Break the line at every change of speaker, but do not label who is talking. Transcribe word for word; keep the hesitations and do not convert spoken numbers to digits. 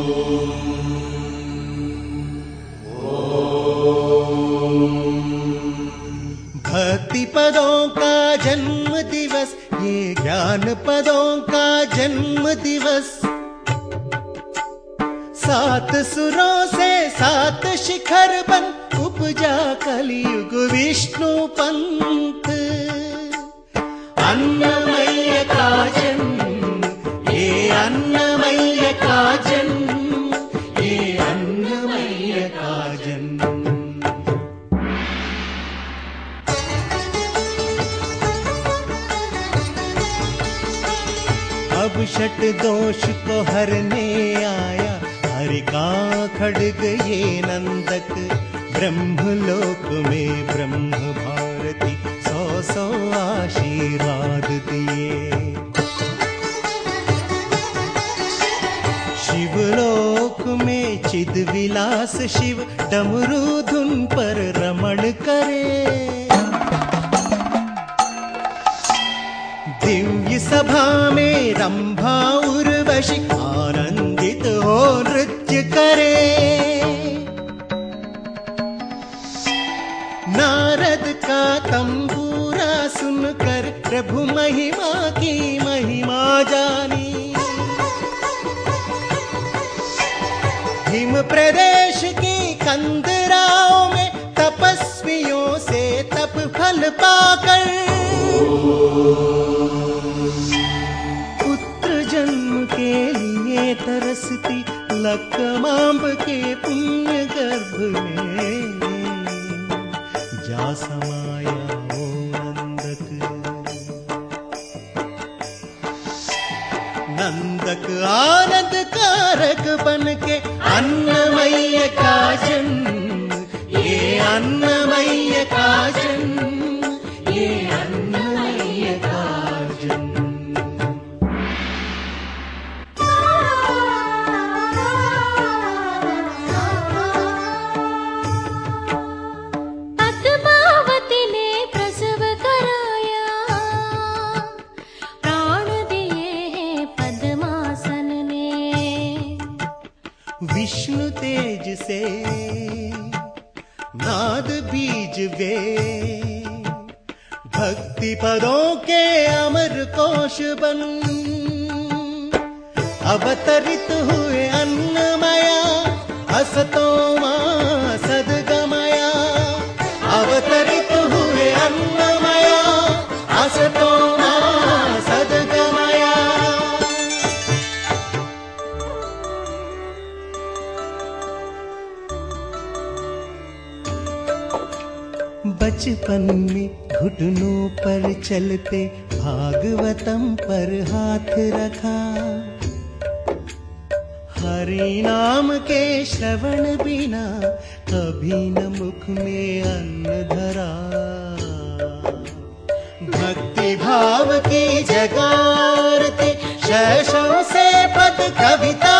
भक्ति पदों का जन्म दिवस, ये ज्ञान पदों का जन्म दिवस। सात सुरों से सात शिखर बन उपजा कलयुग विष्णु पंथ। अन्नमय का जन्म, ये अन्नमय का जन्म, ये अन्नमय का जन्म। अब षट दोष को हरने आया हरि का खड्ग ये नंदक। ब्रह्मलोक में ब्रह्म भारती सौ सौ आशीर्वाद दिए। शिवलोक में चिद विलास शिव डमरू धुन पर रमण करे। दिव्य सभा में रंभा उर्वशी आनंदित हो नृत्य करे। नारद का तंबूरा सुनकर प्रभु महिमा की महिमा जानी। हिम प्रदेश की कंदराओं में तपस्वियों से तप फल पाकर पुत्र जन्म के लिए तरसती लक्कमांब के पुण्य गर्भ में जा समाया वो नंदक। नंदक आनंद कारक बन के अन्नमय का जन्म, ये अन्नमय का जन्म, ये अन्नमय का जन्म।
पद्मावती ने प्रसव कराया, प्राण दिए हैं पद्मासन ने।
विष्णु तेज से नाद बीज वे, भक्ति पदों के अमर कोश बन अवतरित हुए अन्नमया। असतो मां सद्गमया, अवतरित हुए अन्नमया। असतो मां सद्गमया। बचपन में घुटनों पर चलते भागवतम पर हाथ रखा। हरि नाम के श्रवण बिना कभी न मुख में अन्न धरा। भक्ति भाव की जगारती शैशव से पद कविता